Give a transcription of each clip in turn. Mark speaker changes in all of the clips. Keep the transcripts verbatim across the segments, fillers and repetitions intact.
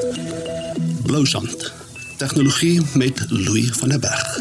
Speaker 1: Blousand, tegnologie met Louis van der Berg.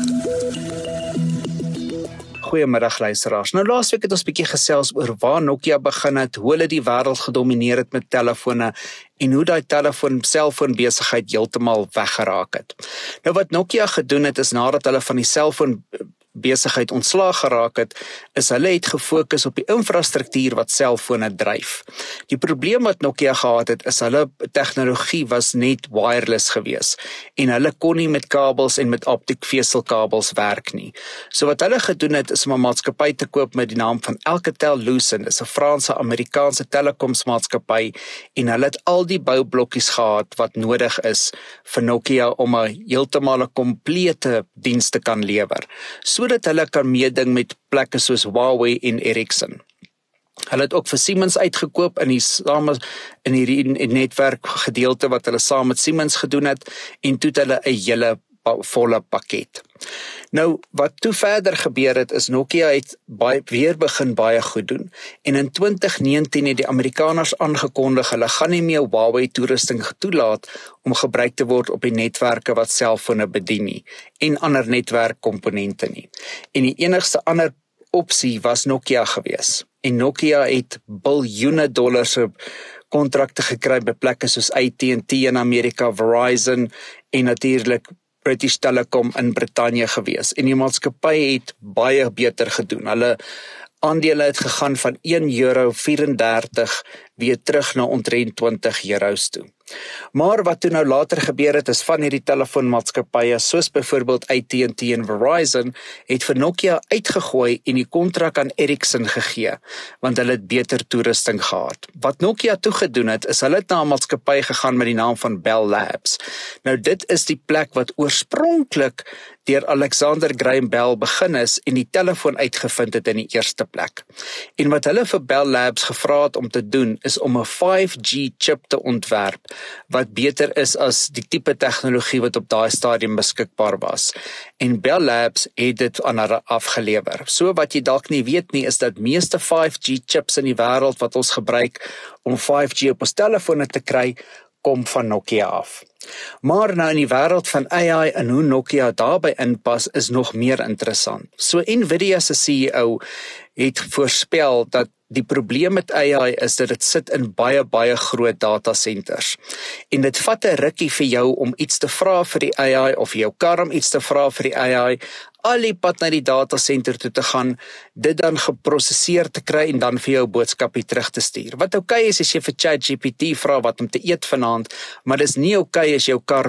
Speaker 2: Goeiemiddag luisteraars. Nou laasweek het ons bietjie gesels oor waar Nokia begin het, hoe hulle die wêreld gedomineer het met telefone en hoe daai telefoon selfoon besigheid heeltemal weggeraak het. Nou wat Nokia gedoen het is nadat hulle van die selfoon besigheid ontslaag geraak het, is hulle het gefokus op die infrastruktuur wat selfone dryf. Die probleem wat Nokia gehad het, is hulle tegnologie was net wireless gewees en hulle kon nie met kabels en met optiekveselkabels werk nie. So wat hulle gedoen het, is om 'n maatskappy te koop met die naam van Alcatel-Lucent, dis 'n Franse Amerikaanse telekomsmaatskappy en hulle het al die boublokkies gehad wat nodig is vir Nokia om 'n heeltemal 'n komplete diens te kan lewer. So sodat hulle kan meeding met plekke soos Huawei en Ericsson. Hulle het ook vir Siemens uitgekoop in die same in hierdie netwerk gedeelte wat hulle saam met Siemens gedoen het en toe het hulle 'n hele volle pakket. Nou, wat toe verder gebeur het, is Nokia het baie, weer begin baie goed doen. En in twintig negentien het die Amerikaners aangekondig, hulle gaan nie meer Huawei toerusting toelaat om gebruik te word op die netwerke wat selfone bedien nie, en ander netwerkkomponente nie. En die enigste ander opsie was Nokia gewees. En Nokia het biljoene dollars kontrakte gekry by plekke soos A T and T in Amerika, Verizon en natuurlik British Telecom in Brittanje gewees. En die maatskappy het baie beter gedoen. Hulle aandele het gegaan van een euro vyf-en-dertig weer terug na omtrent twintig euros toe. Maar wat toe nou later gebeur het, is van hierdie telefoonmaatskappye, soos byvoorbeeld A T and T en Verizon, het vir Nokia uitgegooi en die kontrak aan Ericsson gegee, want hulle het beter toerusting gehad. Wat Nokia toe gedoen het, is hulle het na 'n maatskappy gegaan met die naam van Bell Labs. Nou dit is die plek wat oorspronklik deur Alexander Graham Bell begin is en die telefoon uitgevind het in die eerste plek. En wat hulle vir Bell Labs gevra het om te doen, is om 'n vyf G chip te ontwerp, wat beter is as die tipe tegnologie wat op daai stadium beskikbaar was. En Bell Labs het dit aan hulle afgelewer. So wat jy dalk nie weet nie, is dat meeste vyf G chips in die wêreld wat ons gebruik om vyf G op ons telefone te kry, kom van Nokia af. Maar nou in die wêreld van A I en hoe Nokia daarby inpas is nog meer interessant. So Nvidia se C E O het voorspel dat die probleem met A I is dat dit sit in baie, baie groot datacenters. En dit vat 'n rukkie vir jou om iets te vra vir die A I of jou kar om iets te vra vir die A I, al die pad na die datacenter toe te gaan, dit dan geprosesseer te kry en dan vir jou boodskapie terug te stuur. Wat oké is as jy vir ChatGPT vra wat om te eet vanaand, maar dis nie oké as jou kar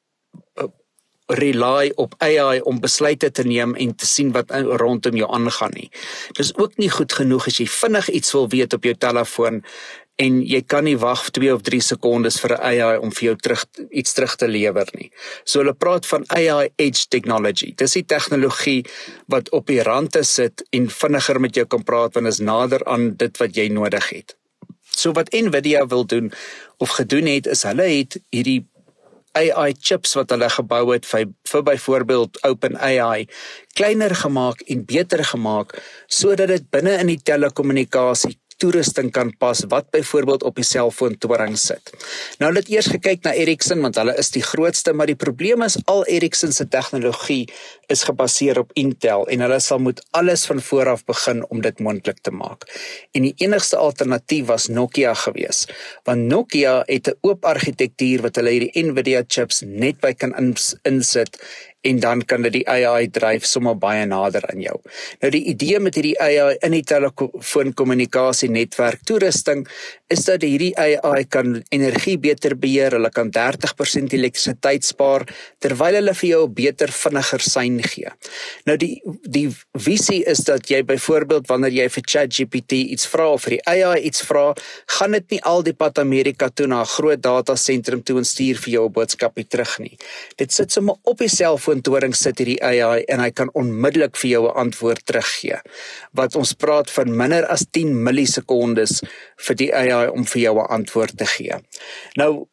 Speaker 2: rely op A I om besluite te neem en te sien wat rondom jou aangaan nie. Dis ook nie goed genoeg as jy vinnig iets wil weet op jou telefoon en jy kan nie wag twee of drie sekondes vir 'n A I om vir jou terug, iets terug te lewer nie. So hulle praat van A I Edge Technology. Dis die tegnologie wat op die rande sit en vinniger met jou kan praat, want is nader aan dit wat jy nodig het. So wat Nvidia wil doen, of gedoen het, is hulle het hierdie A I chips wat hulle gebou het vir, vir byvoorbeeld OpenAI kleiner gemaak en beter gemaak sodat dit binne in die telekommunikasie toerusting kan pas wat byvoorbeeld op die selfoontoring sit. Nou hulle het eers gekyk na Ericsson want hulle is die grootste, maar die probleem is al Ericsson se tegnologie is gebaseer op Intel en hulle sal moet alles van voor af begin om dit moontlik te maak. En die enigste alternatief was Nokia gewees, want Nokia het 'n oop argitektuur wat hulle hierdie Nvidia chips net by kan ins, insit en dan kan dit die A I dryf sommer baie nader aan jou. Nou die idee met hierdie A I in die telefoonkommunikasie netwerk toerusting is dat hierdie A I kan energie beter beheer, hulle kan dertig persent elektrisiteit spaar, terwyl hulle vir jou 'n beter, vinniger sein gee. Nou die, die visie is dat jy byvoorbeeld wanneer jy vir ChatGPT iets vra of vir die A I iets vra, gaan dit nie al die pad Amerika toe na 'n groot datasentrum toe en stuur vir jou 'n boodskapie terug nie. Dit sit sommer op die selfoontoring sit hierdie A I en hy kan onmiddellik vir jou 'n antwoord teruggee. Wat ons praat van minder as tien millisekondes vir die A I om vir jou 'n antwoord te gee. Nou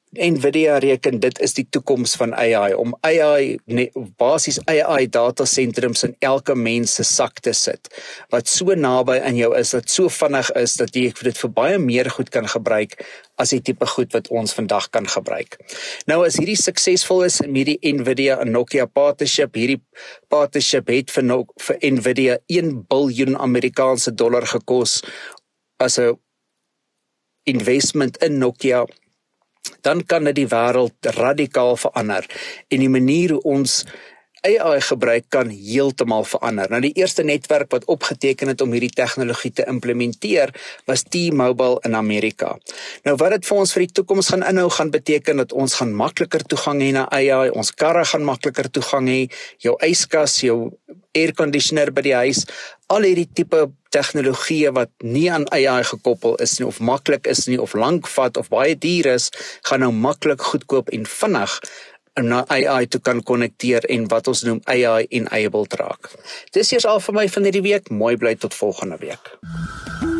Speaker 2: Nvidia reken dit is die toekoms van A I, om A I, basies A I datasentrums in elke mens se sak te sit, wat so naby aan jou is, dat so vinnig is, dat jy dit vir baie meer goed kan gebruik, as die tipe goed wat ons vandag kan gebruik. Nou as hierdie suksesvol is, met die Nvidia en Nokia partnership, hierdie partnership het vir, no vir Nvidia een biljoen Amerikaanse dollar gekos, as 'n investment in Nokia, dan kan dit die wêreld radikaal verander en die manier hoe ons A I gebruik kan heeltemal verander. Nou die eerste netwerk wat opgeteken het om hierdie tegnologie te implementeer was T-Mobile in Amerika. Nou wat dit vir ons vir die toekoms gaan inhou, gaan beteken dat ons gaan makliker toegang hê na A I, ons karre gaan makliker toegang hê, jou yskas, jou airconditioner by die huis, al hierdie tipe tegnologie wat nie aan A I gekoppel is nie, of maklik is nie, of lank vat, of baie duur is, gaan nou maklik, goedkoop en vinnig na A I toe kan konnekteer en wat ons noem A I enabled raak. Dis eers al vir my van hierdie week, mooi bly tot volgende week.